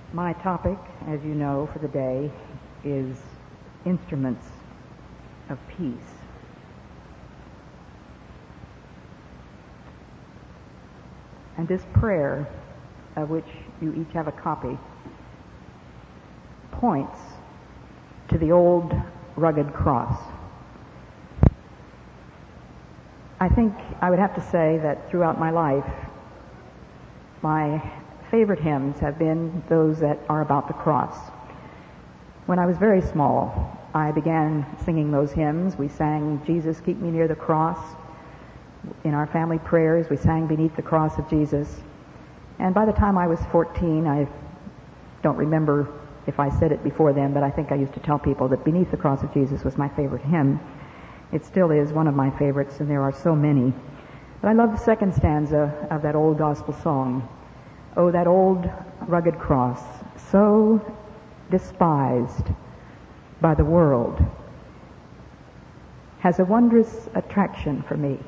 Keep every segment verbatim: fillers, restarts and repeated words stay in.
My topic, as you know, for the day is instruments of peace. And this prayer, of which you each have a copy, points to the old rugged cross. I think I would have to say that throughout my life, my favorite hymns have been those that are about the cross. When I was very small, I began singing those hymns. We sang, "Jesus, Keep Me Near the Cross." In our family prayers, we sang "Beneath the Cross of Jesus." And by the time I was fourteen, I don't remember if I said it before then, but I think I used to tell people that "Beneath the Cross of Jesus" was my favorite hymn. It still is one of my favorites, and there are so many. But I love the second stanza of that old gospel song. "Oh, that old rugged cross, so despised by the world, has a wondrous attraction for me.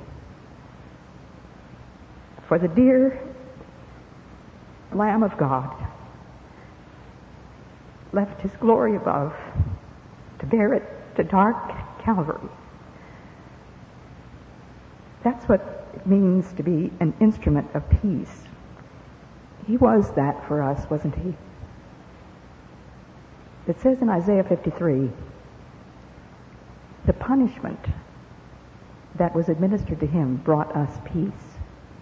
For the dear Lamb of God left his glory above to bear it to dark Calvary." That's what it means to be an instrument of peace. He was that for us, wasn't he? It says in Isaiah fifty-three, the punishment that was administered to him brought us peace.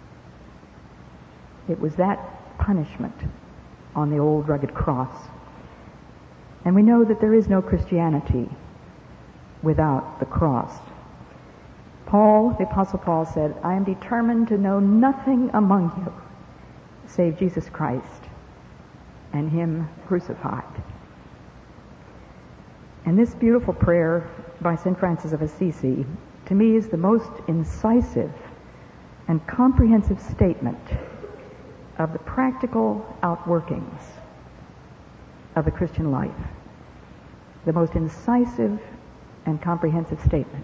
It was that punishment on the old rugged cross. And we know that there is no Christianity without the cross. Paul, the Apostle Paul said, "I am determined to know nothing among you save Jesus Christ and him crucified." And this beautiful prayer by Saint Francis of Assisi, to me, is the most incisive and comprehensive statement of the practical outworkings of the Christian life. The most incisive and comprehensive statement.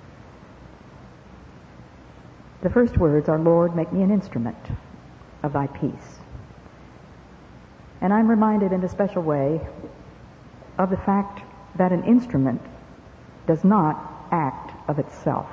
The first words are, "Lord, make me an instrument of thy peace." And I'm reminded in a special way of the fact that an instrument does not act of itself.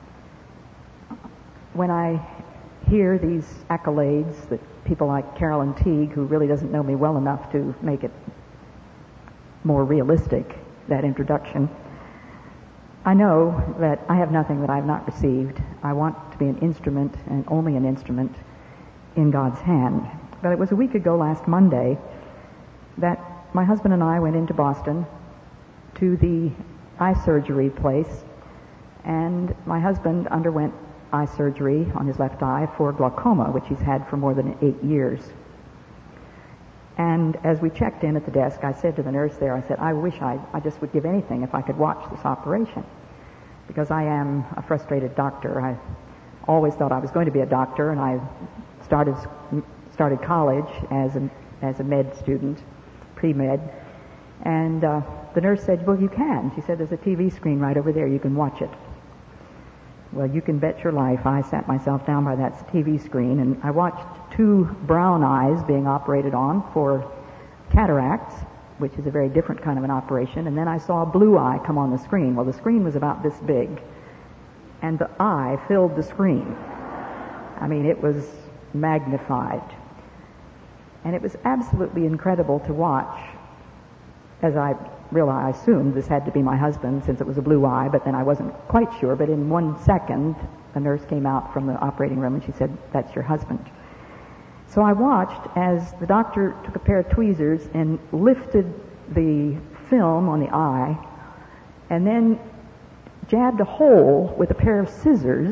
When I hear these accolades that people like Carolyn Teague, who really doesn't know me well enough to make it more realistic, that introduction, I know that I have nothing that I have not received. I want to be an instrument, and only an instrument, in God's hand. But it was a week ago last Monday that my husband and I went into Boston to the eye surgery place, and my husband underwent eye surgery on his left eye for glaucoma, which he's had for more than eight years. And as we checked in at the desk, I said to the nurse there, I said, I wish I, I just would give anything if I could watch this operation, because I am a frustrated doctor. I always thought I was going to be a doctor, and I started started college as a, as a med student, pre-med, and uh, the nurse said, well, you can. She said, there's a T V screen right over there. You can watch it. Well, you can bet your life I sat myself down by that T V screen, and I watched two brown eyes being operated on for cataracts, which is a very different kind of an operation, and then I saw a blue eye come on the screen. Well, the screen was about this big, and the eye filled the screen. I mean, it was magnified. And it was absolutely incredible to watch, as I realized, I assumed this had to be my husband since it was a blue eye, but then I wasn't quite sure. But in one second, a nurse came out from the operating room and she said, that's your husband. So I watched as the doctor took a pair of tweezers and lifted the film on the eye and then jabbed a hole with a pair of scissors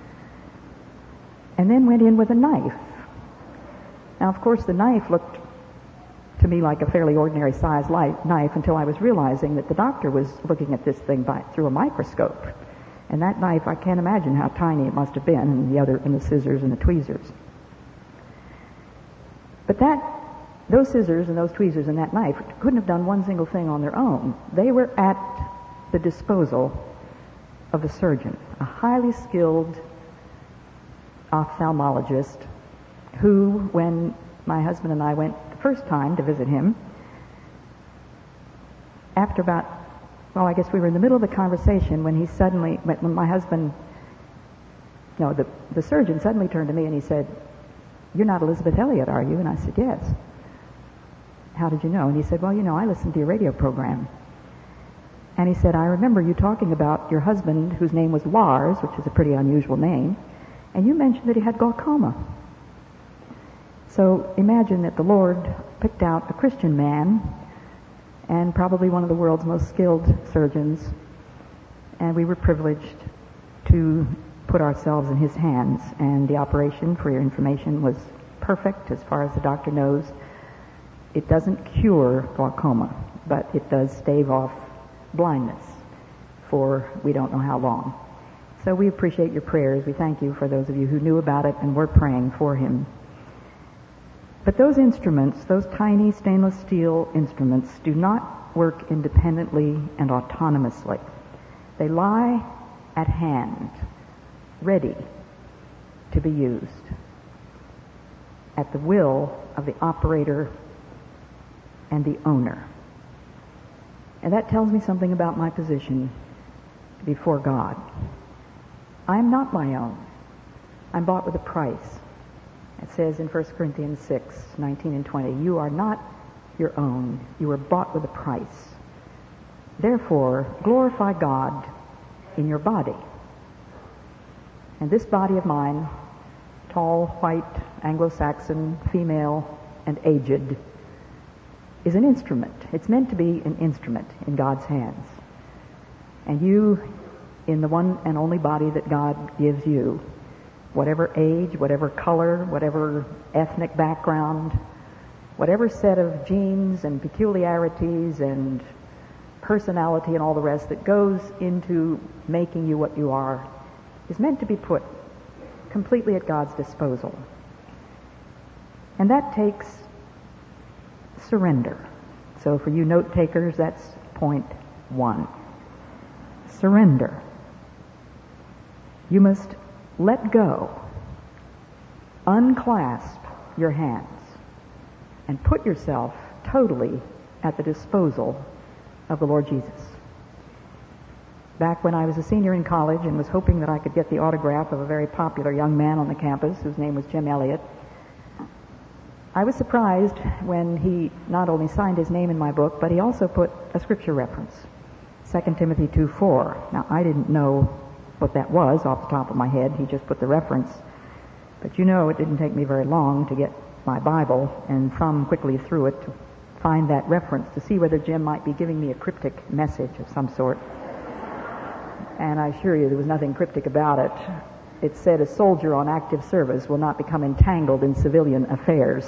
and then went in with a knife. Now, of course, the knife looked to me like a fairly ordinary size knife until I was realizing that the doctor was looking at this thing by, through a microscope. And that knife, I can't imagine how tiny it must have been, and the other, and the scissors and the tweezers. But that, those scissors and those tweezers and that knife couldn't have done one single thing on their own. They were at the disposal of the surgeon, a highly skilled ophthalmologist who, when my husband and I went the first time to visit him, after about, well, I guess we were in the middle of the conversation when he suddenly, when my husband, no, the, the surgeon suddenly turned to me and he said, "You're not Elizabeth Elliot, are you?" And I said, "Yes." "How did you know?" And he said, "Well, you know, I listened to your radio program." And he said, "I remember you talking about your husband, whose name was Lars, which is a pretty unusual name, and you mentioned that he had glaucoma." So imagine that the Lord picked out a Christian man and probably one of the world's most skilled surgeons, and we were privileged to put ourselves in his hands. And the operation, for your information, was perfect as far as the doctor knows. It doesn't cure glaucoma, but it does stave off blindness for we don't know how long. So we appreciate your prayers. We thank you for those of you who knew about it and were praying for him. But those instruments, those tiny stainless steel instruments, do not work independently and autonomously. They lie at hand, ready to be used at the will of the operator and the owner. And that tells me something about my position before God. I am not my own. I'm bought with a price. It says in First Corinthians six, nineteen and twenty, "You are not your own. You are bought with a price. Therefore, glorify God in your body." And this body of mine, tall, white, Anglo-Saxon, female, and aged, is an instrument. It's meant to be an instrument in God's hands. And you, in the one and only body that God gives you, whatever age, whatever color, whatever ethnic background, whatever set of genes and peculiarities and personality and all the rest that goes into making you what you are, is meant to be put completely at God's disposal. And that takes surrender. So for you note takers, that's point one. Surrender. You must let go, unclasp your hands, and put yourself totally at the disposal of the Lord Jesus. Back when I was a senior in college and was hoping that I could get the autograph of a very popular young man on the campus whose name was Jim Elliot, I was surprised when he not only signed his name in my book, but he also put a scripture reference, Second Timothy two four. Now, I didn't know what that was off the top of my head. He just put the reference. But you know, it didn't take me very long to get my Bible and thumb quickly through it to find that reference, to see whether Jim might be giving me a cryptic message of some sort. And I assure you there was nothing cryptic about it. It said a soldier on active service will not become entangled in civilian affairs.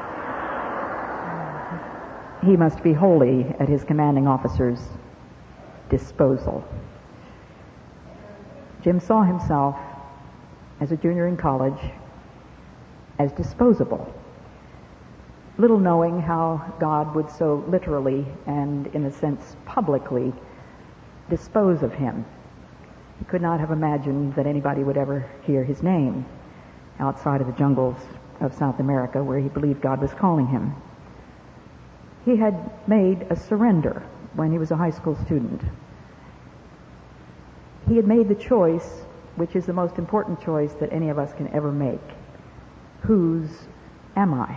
He must be wholly at his commanding officer's disposal. Jim saw himself as a junior in college as disposable, little knowing how God would so literally and, in a sense, publicly dispose of him. He could not have imagined that anybody would ever hear his name outside of the jungles of South America, where he believed God was calling him. He had made a surrender when he was a high school student. He had made the choice, which is the most important choice that any of us can ever make. Whose am I?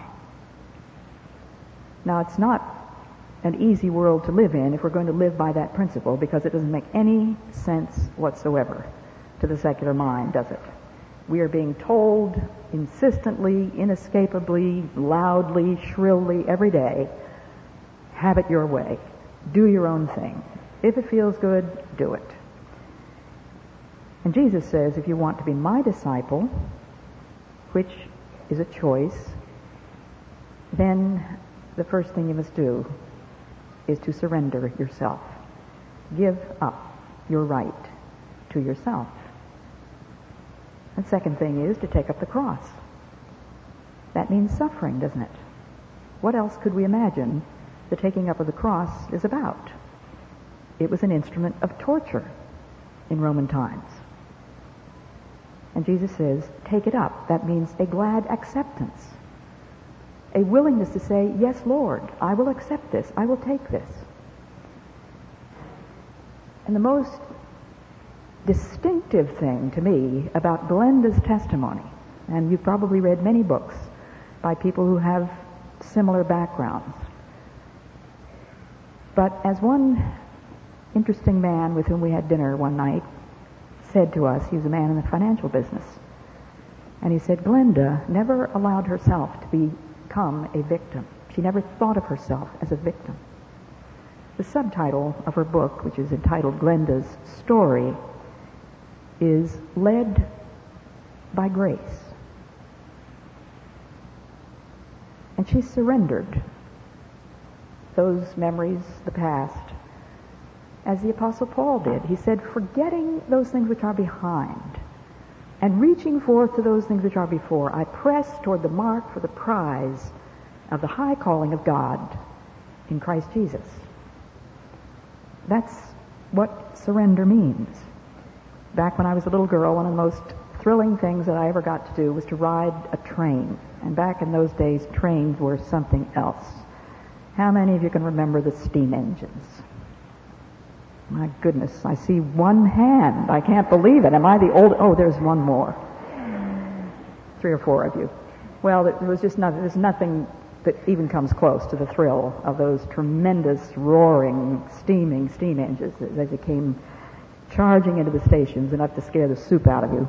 Now, it's not an easy world to live in if we're going to live by that principle, because it doesn't make any sense whatsoever to the secular mind, does it? We are being told insistently, inescapably, loudly, shrilly every day, have it your way. Do your own thing. If it feels good, do it. And Jesus says, if you want to be my disciple, which is a choice, then the first thing you must do is to surrender yourself. Give up your right to yourself. The second thing is to take up the cross. That means suffering, doesn't it? What else could we imagine the taking up of the cross is about? It was an instrument of torture in Roman times. And Jesus says, take it up. That means a glad acceptance. a willingness to say, yes, Lord, I will accept this. I will take this. And the most distinctive thing to me about Glenda's testimony, and you've probably read many books by people who have similar backgrounds, but as one interesting man with whom we had dinner one night said to us, he was a man in the financial business, and he said, Glenda never allowed herself to become a victim. She never thought of herself as a victim. The subtitle of her book, which is entitled Glenda's Story, is Led by Grace. And she surrendered those memories, the past, as the Apostle Paul did. He said, forgetting those things which are behind and reaching forth to those things which are before, I press toward the mark for the prize of the high calling of God in Christ Jesus. That's what surrender means. Back when I was a little girl, one of the most thrilling things that I ever got to do was to ride a train. And back in those days, trains were something else. How many of you can remember the steam engines? My goodness, I see one hand. I can't believe it. Am I the old? Oh, there's one more. Three or four of you. Well, there was just nothing, there's nothing that even comes close to the thrill of those tremendous, roaring, steaming steam engines as they came charging into the stations, enough to scare the soup out of you.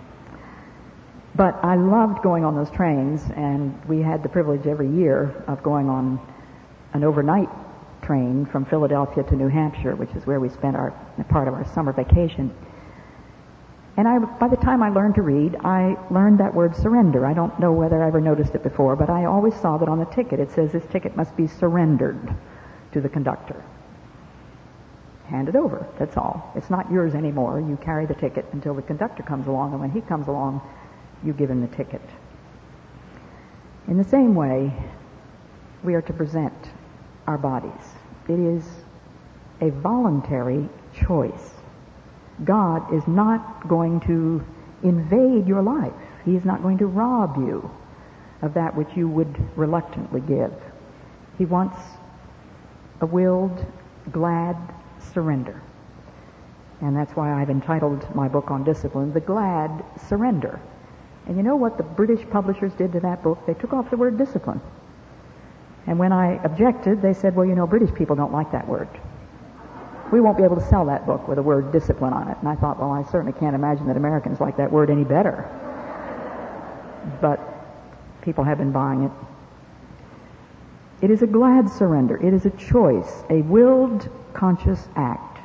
But I loved going on those trains, and we had the privilege every year of going on an overnight train from Philadelphia to New Hampshire, which is where we spent our part of our summer vacation. And I, by the time I learned to read, I learned that word surrender. I don't know whether I ever noticed it before, but I always saw that on the ticket it says this ticket must be surrendered to the conductor. Hand it over, that's all. It's not yours anymore. You carry the ticket until the conductor comes along, and when he comes along, you give him the ticket. In the same way, we are to present our bodies. It is a voluntary choice. God is not going to invade your life. He is not going to rob you of that which you would reluctantly give. He wants a willed, glad surrender. And that's why I've entitled my book on discipline, The Glad Surrender. And you know what the British publishers did to that book? They took off the word discipline. And when I objected, they said, well, you know, British people don't like that word. We won't be able to sell that book with the word discipline on it. And I thought, well, I certainly can't imagine that Americans like that word any better. But people have been buying it. It is a glad surrender. It is a choice, a willed, conscious act,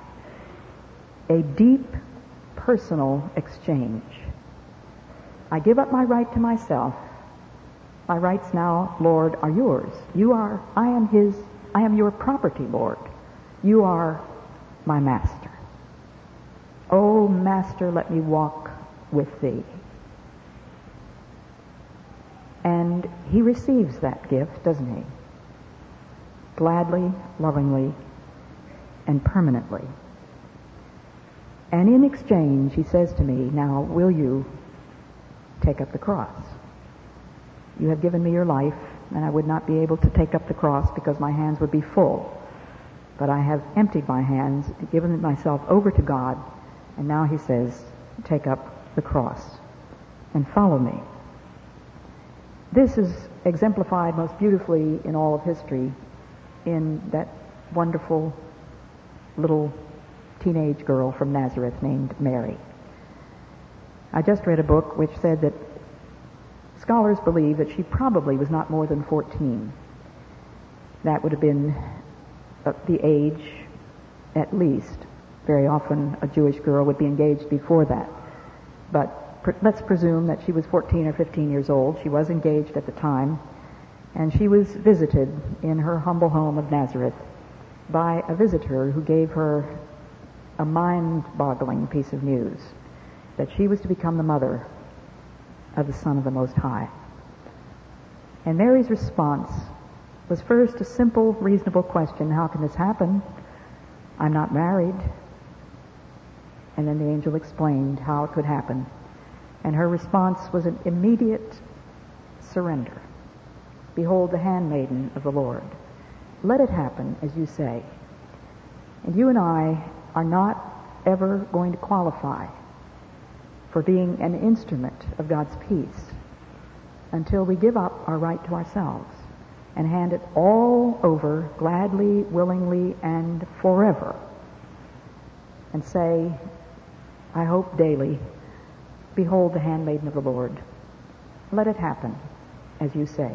a deep, personal exchange. I give up my right to myself. My rights now, Lord, are yours. You are, I am his, I am your property, Lord. You are my master. Oh, master, let me walk with thee. And he receives that gift, doesn't he? Gladly, lovingly, and permanently. And in exchange, he says to me, now, will you take up the cross? You have given me your life, and I would not be able to take up the cross because my hands would be full. But I have emptied my hands, given myself over to God, and now he says, take up the cross and follow me. This is exemplified most beautifully in all of history in that wonderful little teenage girl from Nazareth named Mary. I just read a book which said that scholars believe that she probably was not more than fourteen. That would have been uh, the age, at least. Very often a Jewish girl would be engaged before that. But pr- let's presume that she was fourteen or fifteen years old. She was engaged at the time, and she was visited in her humble home of Nazareth by a visitor who gave her a mind-boggling piece of news, that she was to become the mother of the Son of the Most High. And Mary's response was first a simple, reasonable question, how can this happen? I'm not married. And then the angel explained how it could happen. And her response was an immediate surrender. behold the handmaiden of the Lord. Let it happen as you say. And you and I are not ever going to qualify for being an instrument of God's peace until we give up our right to ourselves and hand it all over gladly, willingly, and forever, and say, I hope daily, behold the handmaiden of the Lord. Let it happen as you say.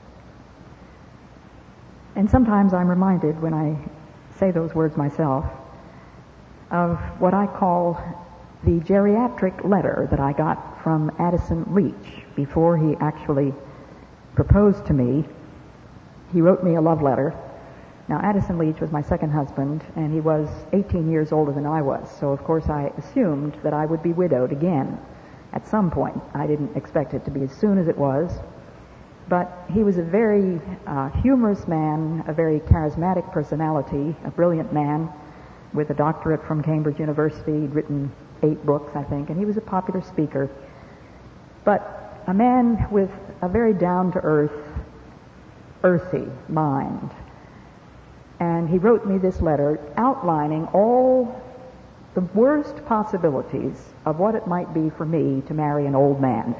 And sometimes I'm reminded when I say those words myself of what I call the geriatric letter that I got from Addison Leach before he actually proposed to me. He wrote me a love letter. Now, Addison Leach was my second husband, and he was eighteen years older than I was, so of course I assumed that I would be widowed again at some point. I didn't expect it to be as soon as it was, but he was a very uh, humorous man, a very charismatic personality, a brilliant man with a doctorate from Cambridge University. He'd written eight books, I think, and he was a popular speaker. But a man with a very down-to-earth, earthy mind. And he wrote me this letter outlining all the worst possibilities of what it might be for me to marry an old man.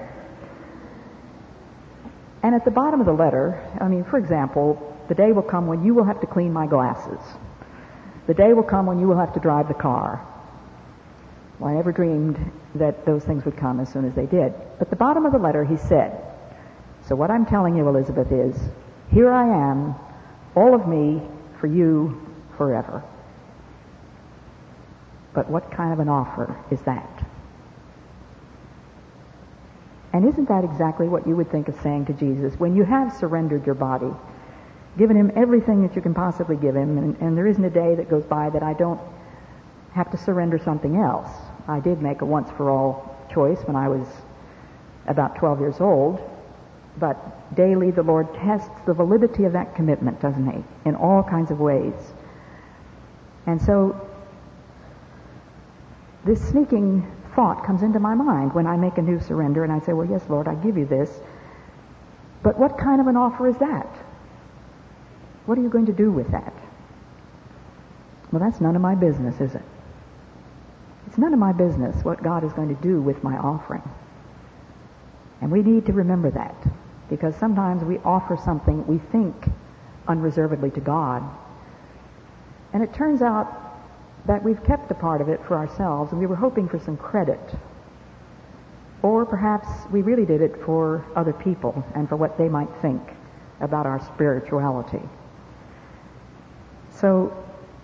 And at the bottom of the letter, I mean, for example, the day will come when you will have to clean my glasses. The day will come when you will have to drive the car. Well, I never dreamed that those things would come as soon as they did. At the bottom of the letter, he said, so what I'm telling you, Elizabeth, is, here I am, all of me, for you, forever. But what kind of an offer is that? And isn't that exactly what you would think of saying to Jesus when you have surrendered your body, given him everything that you can possibly give him, and, and there isn't a day that goes by that I don't have to surrender something else. I did make a once-for-all choice when I was about twelve years old, but daily the Lord tests the validity of that commitment, doesn't he, in all kinds of ways. And so this sneaking thought comes into my mind when I make a new surrender, and I say, well, yes, Lord, I give you this, but what kind of an offer is that? What are you going to do with that? Well, that's none of my business, is it? It's none of my business what God is going to do with my offering. And we need to remember that, because sometimes we offer something we think unreservedly to God, and it turns out that we've kept a part of it for ourselves, and we were hoping for some credit. Or perhaps we really did it for other people and for what they might think about our spirituality. So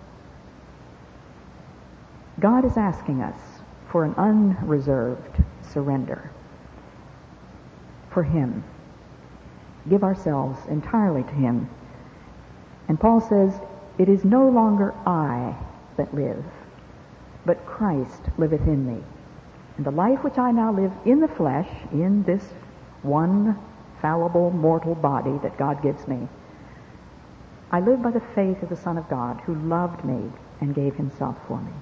God is asking us for an unreserved surrender for him. Give ourselves entirely to him. And Paul says, it is no longer I that live, but Christ liveth in me. And the life which I now live in the flesh, in this one fallible mortal body that God gives me, I live by the faith of the Son of God, who loved me and gave himself for me.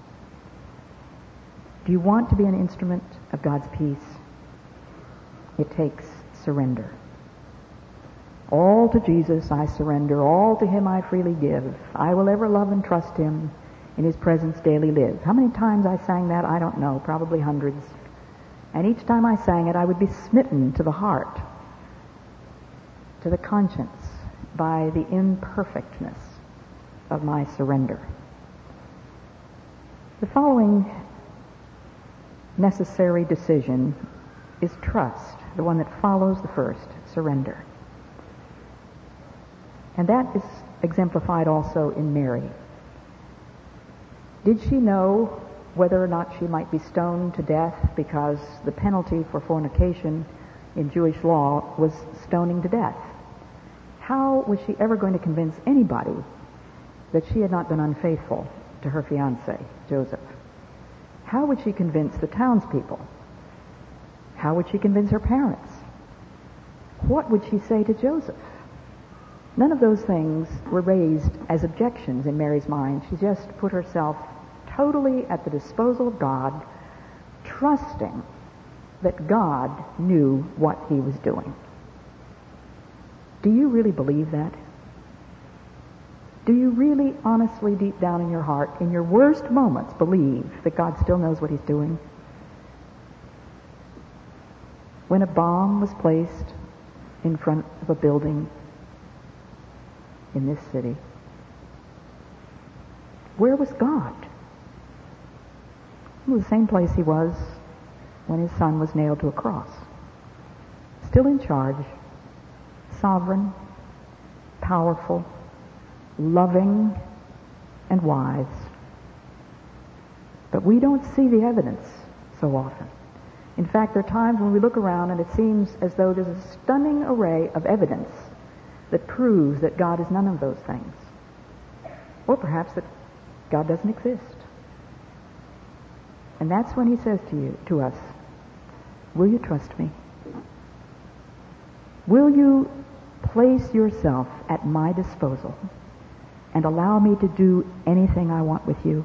Do you want to be an instrument of God's peace? It takes surrender. All to Jesus I surrender, all to him I freely give. I will ever love and trust him, in his presence daily live. How many times I sang that, I don't know, probably hundreds. And each time I sang it, I would be smitten to the heart, to the conscience, by the imperfectness of my surrender. The following necessary decision is trust, the one that follows the first, surrender. And that is exemplified also in Mary. Did she know whether or not she might be stoned to death, because the penalty for fornication in Jewish law was stoning to death? How was she ever going to convince anybody that she had not been unfaithful to her fiancé, Joseph? How would she convince the townspeople? How would she convince her parents? What would she say to Joseph? None of those things were raised as objections in Mary's mind. She just put herself totally at the disposal of God, trusting that God knew what he was doing. Do you really believe that? Do you really, honestly, deep down in your heart, in your worst moments, believe that God still knows what he's doing? When a bomb was placed in front of a building in this city, where was God? It was the same place he was when his son was nailed to a cross. Still in charge, sovereign, powerful, loving, and wise. But we don't see the evidence so often. In fact, there are times when we look around and it seems as though there's a stunning array of evidence that proves that God is none of those things. Or perhaps that God doesn't exist. And that's when he says to you, to us, will you trust me? Will you place yourself at my disposal and allow me to do anything I want with you?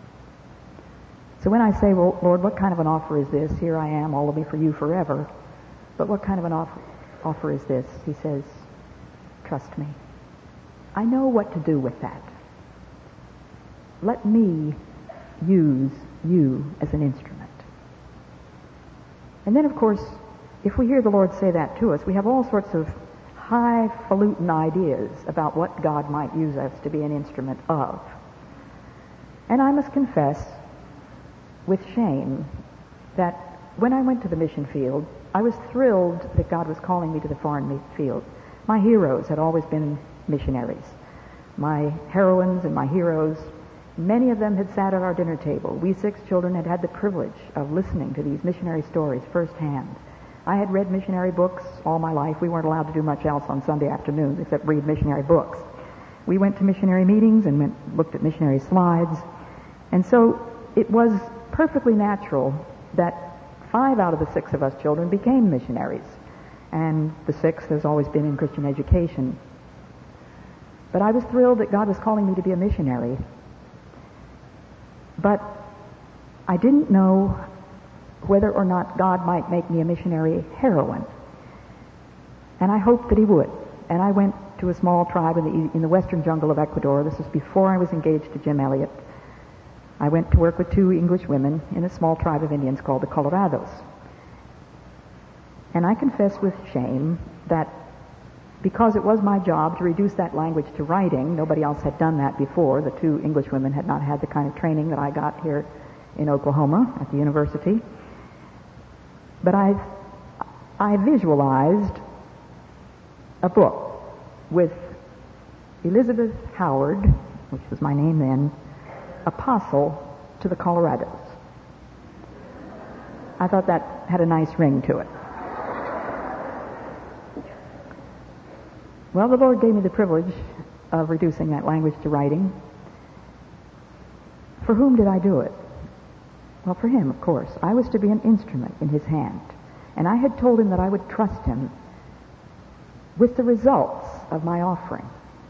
So when I say, well, Lord, what kind of an offer is this? Here I am, all will be for you forever. But what kind of an offer, offer is this? He says, trust me. I know what to do with that. Let me use you as an instrument. And then, of course, if we hear the Lord say that to us, we have all sorts of highfalutin ideas about what God might use us to be an instrument of. And I must confess, with shame, that when I went to the mission field, I was thrilled that God was calling me to the foreign field. My heroes had always been missionaries. My heroines and my heroes, many of them had sat at our dinner table. We six children had had the privilege of listening to these missionary stories firsthand. I had read missionary books all my life. We weren't allowed to do much else on Sunday afternoons except read missionary books. We went to missionary meetings and went, looked at missionary slides. And so it was perfectly natural that five out of the six of us children became missionaries. And the sixth has always been in Christian education. But I was thrilled that God was calling me to be a missionary. But I didn't know whether or not God might make me a missionary heroine. And I hoped that he would. And I went to a small tribe in the, in the western jungle of Ecuador. This was before I was engaged to Jim Elliot. I went to work with two English women in a small tribe of Indians called the Colorados. And I confess with shame that because it was my job to reduce that language to writing, nobody else had done that before. The two English women had not had the kind of training that I got here in Oklahoma at the university. But I, I visualized a book with Elizabeth Howard, which was my name then, apostle to the Colorados. I thought that had a nice ring to it. Well, the Lord gave me the privilege of reducing that language to writing. For whom did I do it? Well, for him, of course. I was to be an instrument in his hand. And I had told him that I would trust him with the results of my offering.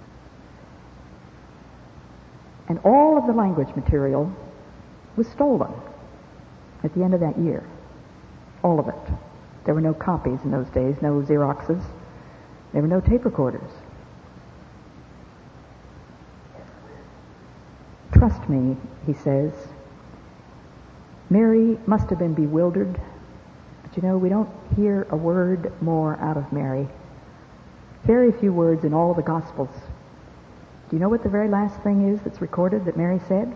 And all of the language material was stolen at the end of that year. All of it. There were no copies in those days, no Xeroxes. There were no tape recorders. Trust me, he says. Mary must have been bewildered. But you know, we don't hear a word more out of Mary. Very few words in all of the Gospels. Do you know what the very last thing is that's recorded that Mary said?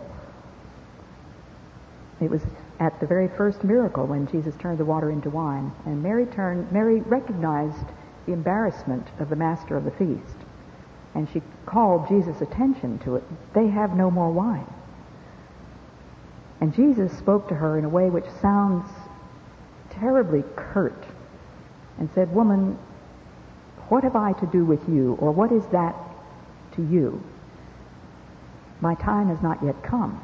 It was at the very first miracle when Jesus turned the water into wine. And Mary turned, Mary recognized the embarrassment of the master of the feast. And she called Jesus' attention to it. They have no more wine. And Jesus spoke to her in a way which sounds terribly curt and said, "Woman, what have I to do with you, or what is that to you? My time has not yet come."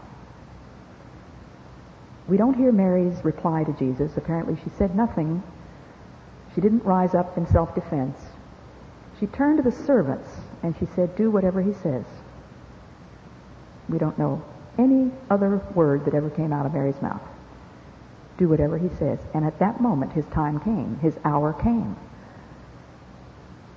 We don't hear Mary's reply to Jesus. Apparently she said nothing. She didn't rise up in self-defense. She turned to the servants and she said, "Do whatever he says." We don't know any other word that ever came out of Mary's mouth. Do whatever he says. And at that moment his time came. His hour came.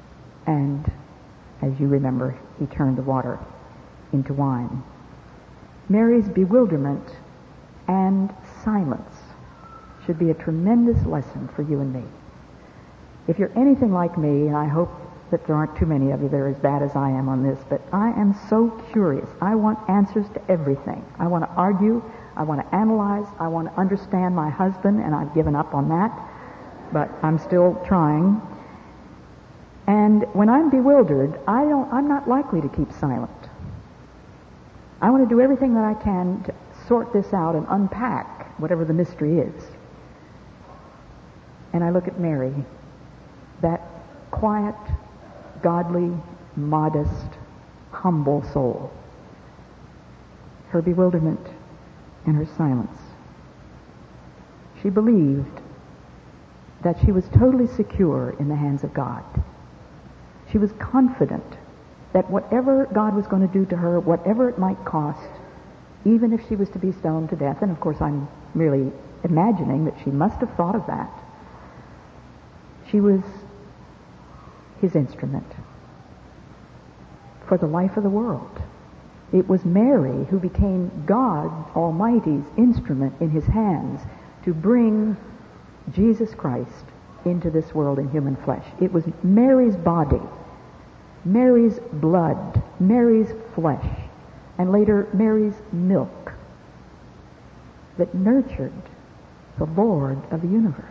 And as you remember, he turned the water into wine. Mary's bewilderment and silence should be a tremendous lesson for you and me. If you're anything like me, and I hope that there aren't too many of you that are as bad as I am on this, but I am so curious. I want answers to everything. I want to argue. I want to analyze. I want to understand my husband, and I've given up on that, but I'm still trying. And when I'm bewildered, I don't, I'm not likely to keep silent. I want to do everything that I can to sort this out and unpack whatever the mystery is. And I look at Mary, that quiet, godly, modest, humble soul. Her bewilderment and her silence. She believed that she was totally secure in the hands of God. She was confident that whatever God was going to do to her, whatever it might cost, even if she was to be stoned to death, and of course I'm merely imagining that she must have thought of that, she was his instrument for the life of the world. It was Mary who became God Almighty's instrument in his hands to bring Jesus Christ into this world in human flesh. It was Mary's body, Mary's blood, Mary's flesh, and later Mary's milk that nurtured the Lord of the universe.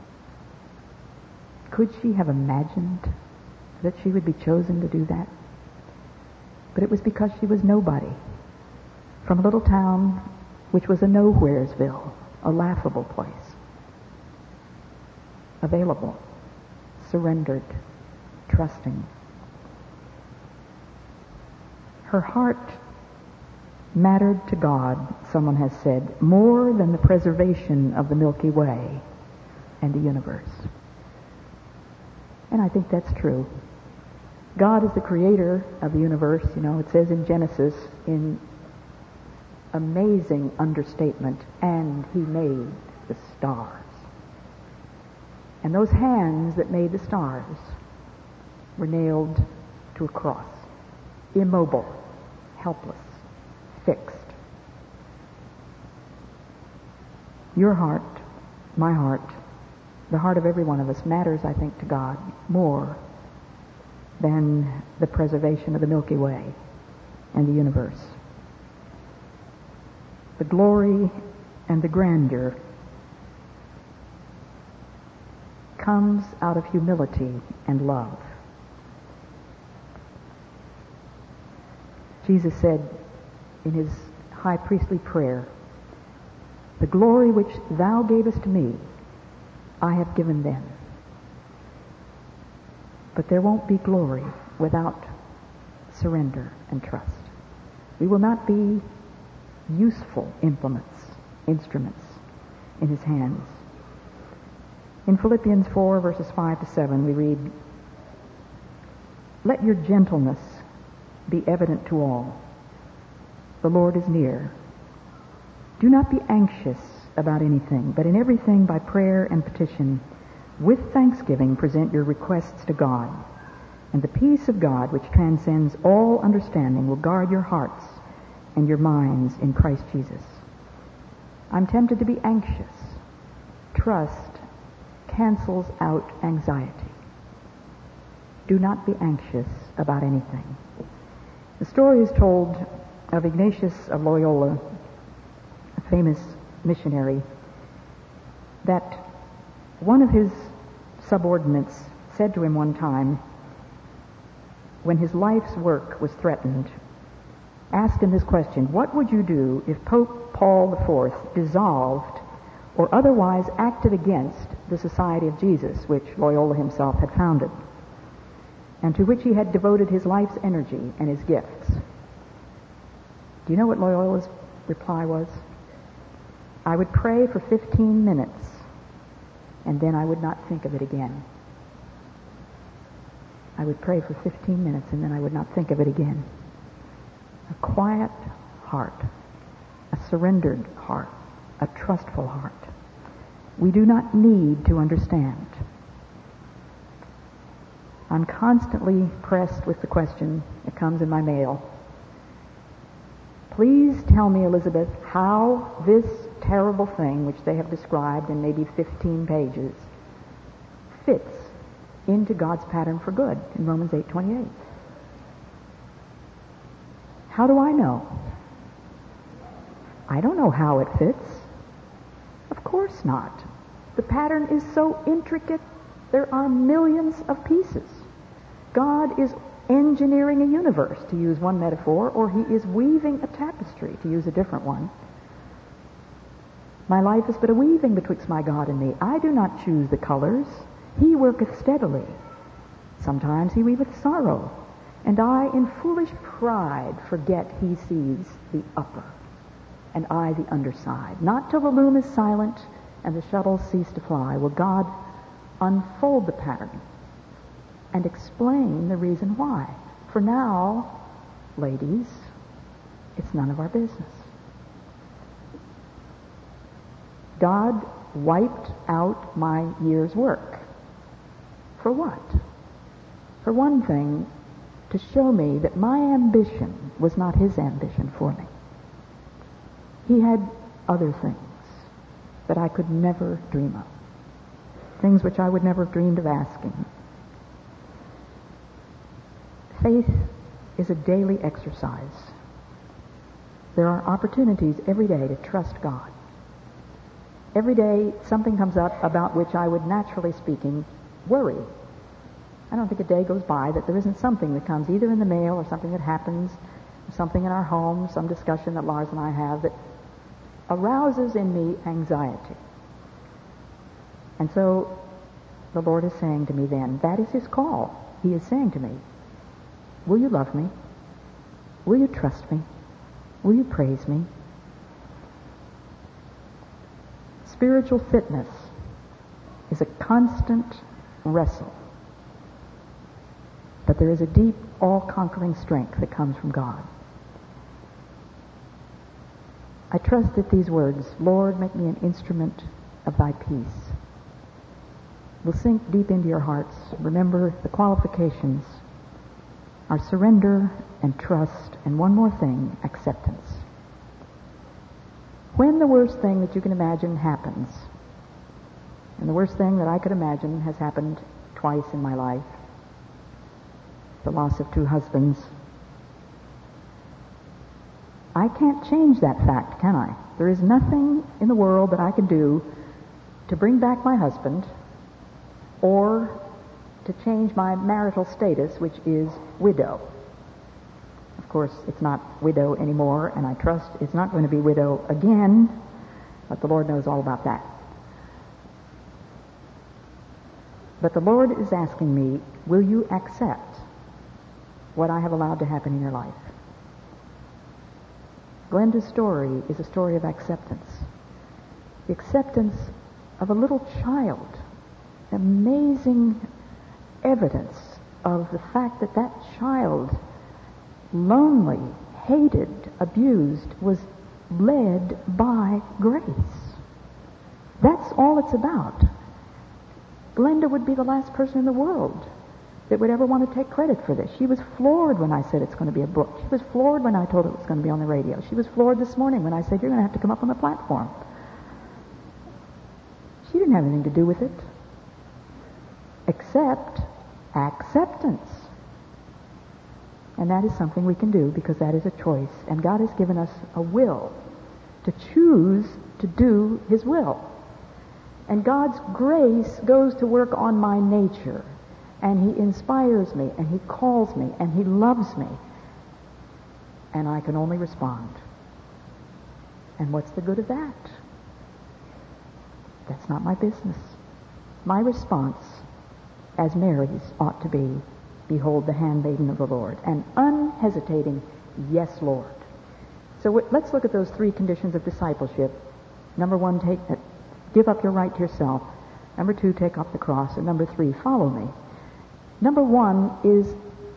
Could she have imagined that she would be chosen to do that? But it was because she was nobody, from a little town which was a nowheresville, a laughable place. Available, surrendered, trusting. Her heart mattered to God, someone has said, more than the preservation of the Milky Way and the universe. And I think that's true. God is the creator of the universe. You know, it says in Genesis, in amazing understatement, and he made the stars. And those hands that made the stars were nailed to a cross, immobile, helpless, fixed. Your heart, my heart, the heart of every one of us matters, I think, to God more than the preservation of the Milky Way and the universe. The glory and the grandeur comes out of humility and love. Jesus said in his high priestly prayer, "The glory which thou gavest to me, I have given them." But there won't be glory without surrender and trust. We will not be useful implements, instruments in his hands. In Philippians four, verses five to seven, we read, "Let your gentleness be evident to all. The Lord is near. Do not be anxious about anything, but in everything by prayer and petition, with thanksgiving present your requests to God. And the peace of God, which transcends all understanding, will guard your hearts and your minds in Christ Jesus." I'm tempted to be anxious. Trust cancels out anxiety. Do not be anxious about anything. The story is told of Ignatius of Loyola, a famous missionary, that one of his subordinates said to him one time, when his life's work was threatened, asked him this question: "What would you do if Pope Paul the Fourth dissolved or otherwise acted against the Society of Jesus, which Loyola himself had founded, and to which he had devoted his life's energy and his gifts?" Do you know what Loyola's reply was? "I would pray for fifteen minutes, and then I would not think of it again." I would pray for fifteen minutes, and then I would not think of it again. A quiet heart, a surrendered heart, a trustful heart. We do not need to understand. I'm constantly pressed with the question that comes in my mail. Please tell me, Elizabeth, how this terrible thing, which they have described in maybe fifteen pages, fits into God's pattern for good in Romans eight twenty-eight. How do I know? I don't know how it fits. Of course not. The pattern is so intricate, there are millions of pieces. God is engineering a universe, to use one metaphor, or he is weaving a tapestry, to use a different one. My life is but a weaving betwixt my God and me. I do not choose the colors. He worketh steadily. Sometimes he weaveth sorrow, and I in foolish pride forget he sees the upper, and I the underside. Not till the loom is silent and the shuttles cease to fly will God unfold the pattern and explain the reason why. For now, ladies, it's none of our business. God wiped out my year's work. For what? For one thing, to show me that my ambition was not his ambition for me. He had other things that I could never dream of, things which I would never have dreamed of asking. Faith is a daily exercise. There are opportunities every day to trust God. Every day something comes up about which I would, naturally speaking, worry. I don't think a day goes by that there isn't something that comes either in the mail or something that happens, or something in our home, some discussion that Lars and I have that arouses in me anxiety. And so the Lord is saying to me then, that is his call. He is saying to me, will you love me? Will you trust me? Will you praise me? Spiritual fitness is a constant wrestle. But there is a deep, all-conquering strength that comes from God. I trust that these words, Lord, make me an instrument of thy peace, will sink deep into your hearts. Remember the qualifications are surrender and trust, and one more thing, acceptance. When the worst thing that you can imagine happens, and the worst thing that I could imagine has happened twice in my life, the loss of two husbands, I can't change that fact, can I? There is nothing in the world that I can do to bring back my husband or to change my marital status, which is widow. Of course, it's not widow anymore, and I trust it's not going to be widow again, but the Lord knows all about that. But the Lord is asking me, will you accept what I have allowed to happen in your life? Glenda's story is a story of acceptance. The acceptance of a little child. Amazing evidence of the fact that that child, lonely, hated, abused, was led by grace. That's all it's about. Glenda would be the last person in the world that would ever want to take credit for this. She was floored when I said it's going to be a book. She was floored when I told her it was going to be on the radio. She was floored this morning when I said, you're going to have to come up on the platform. She didn't have anything to do with it, except acceptance. And that is something we can do because that is a choice. And God has given us a will to choose to do his will. And God's grace goes to work on my nature. And he inspires me, and he calls me, and he loves me. And I can only respond. And what's the good of that? That's not my business. My response, as Mary's ought to be, behold the handmaiden of the Lord. An unhesitating, yes, Lord. So w- let's look at those three conditions of discipleship. Number one, take, uh, give up your right to yourself. Number two, take up the cross. And number three, follow me. Number one is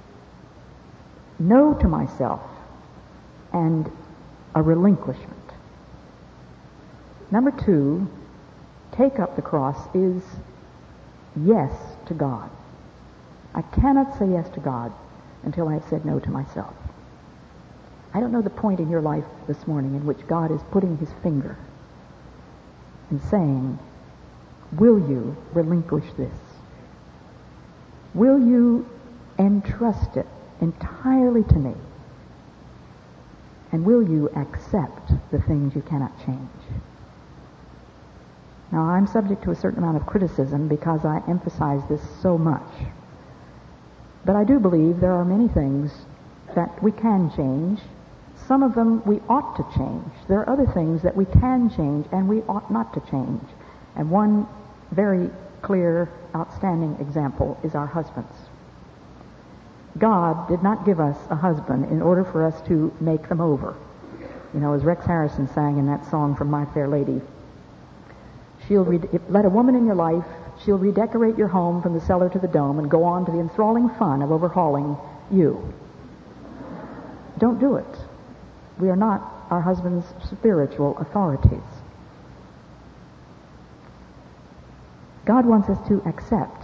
no to myself and a relinquishment. Number two, take up the cross, is yes to God. I cannot say yes to God until I have said no to myself. I don't know the point in your life this morning in which God is putting his finger and saying, will you relinquish this? Will you entrust it entirely to me? And will you accept the things you cannot change? Now, I'm subject to a certain amount of criticism because I emphasize this so much. But I do believe there are many things that we can change. Some of them we ought to change. There are other things that we can change and we ought not to change. And one very clear, outstanding example is our husbands. God did not give us a husband in order for us to make them over. You know, as Rex Harrison sang in that song from My Fair Lady, she'll re- let a woman in your life, she'll redecorate your home from the cellar to the dome and go on to the enthralling fun of overhauling you. Don't do it. We are not our husband's spiritual authorities. God wants us to accept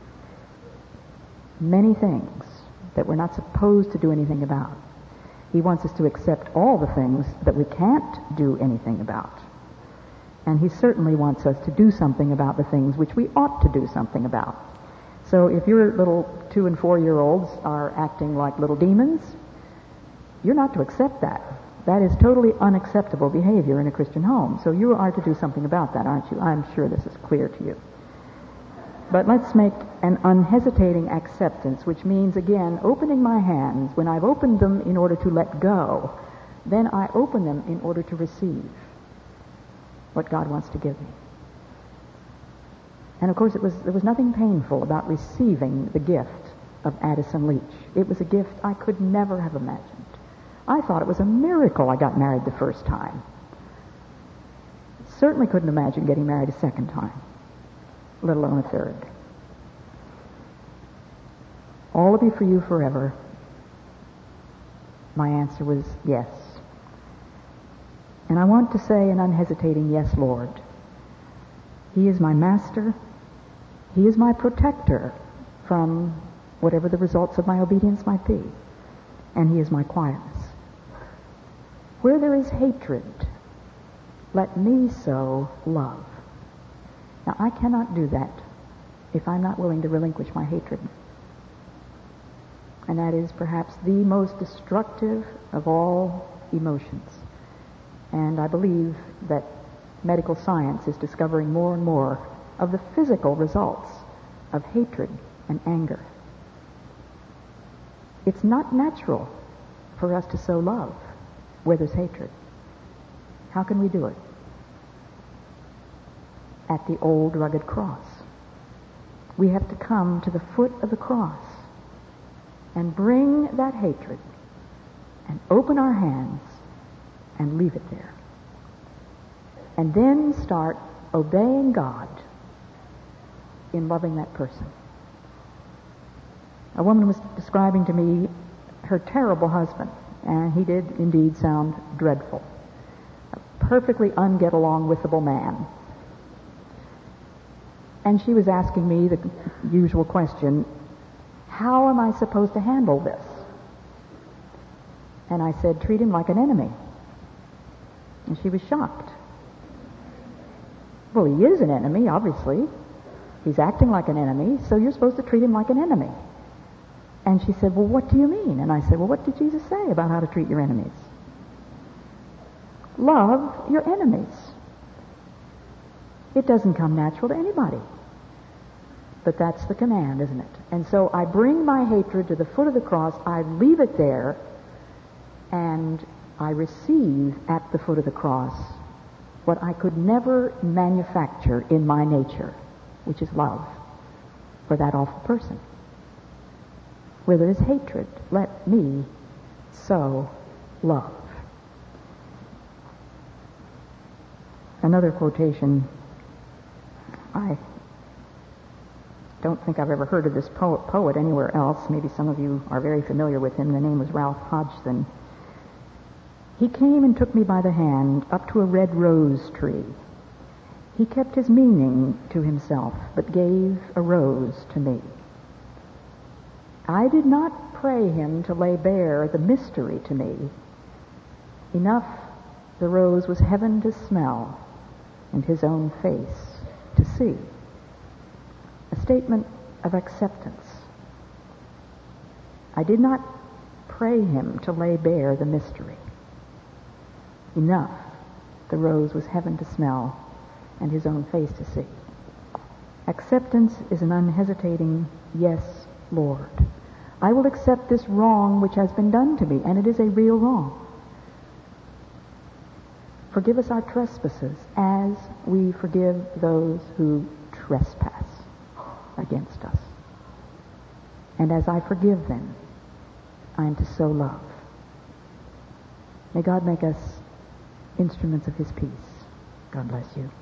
many things that we're not supposed to do anything about. He wants us to accept all the things that we can't do anything about. And he certainly wants us to do something about the things which we ought to do something about. So if your little two and four year olds are acting like little demons, you're not to accept that. That is totally unacceptable behavior in a Christian home. So you are to do something about that, aren't you? I'm sure this is clear to you. But let's make an unhesitating acceptance, which means, again, opening my hands. When I've opened them in order to let go, then I open them in order to receive what God wants to give me. And of course, it was there was nothing painful about receiving the gift of Addison Leach. It was a gift I could never have imagined. I thought it was a miracle I got married the first time. Certainly couldn't imagine getting married a second time, let alone a third. All will be for you forever. My answer was yes. And I want to say an unhesitating yes, Lord. He is my master. He is my protector from whatever the results of my obedience might be. And he is my quietness. Where there is hatred, let me sow love. Now, I cannot do that if I'm not willing to relinquish my hatred. And that is perhaps the most destructive of all emotions. And I believe that medical science is discovering more and more of the physical results of hatred and anger. It's not natural for us to sow love where there's hatred. How can we do it? At the old rugged cross. We have to come to the foot of the cross and bring that hatred and open our hands and leave it there. And then start obeying God in loving that person. A woman was describing to me her terrible husband, and he did indeed sound dreadful. A perfectly unget-along-withable man. And she was asking me the usual question, how am I supposed to handle this? And I said, treat him like an enemy. And she was shocked. Well, he is an enemy, obviously. He's acting like an enemy, so you're supposed to treat him like an enemy. And she said, well, what do you mean? And I said, well, what did Jesus say about how to treat your enemies? Love your enemies. It doesn't come natural to anybody. But that's the command, isn't it? And so I bring my hatred to the foot of the cross, I leave it there, and I receive at the foot of the cross what I could never manufacture in my nature, which is love for that awful person. Where there is hatred, let me sow love. Another quotation, I don't think I've ever heard of this poet, poet anywhere else. Maybe some of you are very familiar with him. The name was Ralph Hodgson. He came and took me by the hand up to a red rose tree. He kept his meaning to himself, but gave a rose to me. I did not pray him to lay bare the mystery to me. Enough the rose was heaven to smell and his own face to see. A statement of acceptance. I did not pray him to lay bare the mystery. Enough the rose was heaven to smell and his own face to see. Acceptance is an unhesitating, yes, Lord. I will accept this wrong which has been done to me, and it is a real wrong. Forgive us our trespasses as we forgive those who trespass against us. And as I forgive them, I am to sow love. May God make us instruments of his peace. God bless you.